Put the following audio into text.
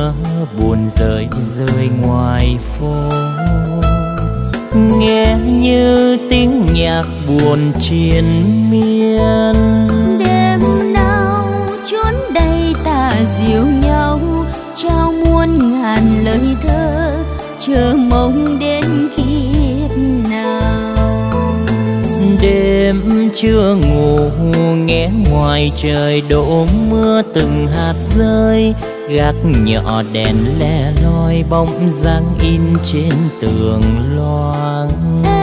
mưa buồn rơi rơi ngoài phố, nghe như tiếng nhạc buồn triền miên. Đêm nào chốn đây ta dìu nhau, trao muôn ngàn lời thơ, chờ mong đến khi nào. Đêm chưa ngủ nghe ngoài trời đổ mưa từng hạt rơi, gác nhỏ đèn le loi bóng dáng in trên tường loang.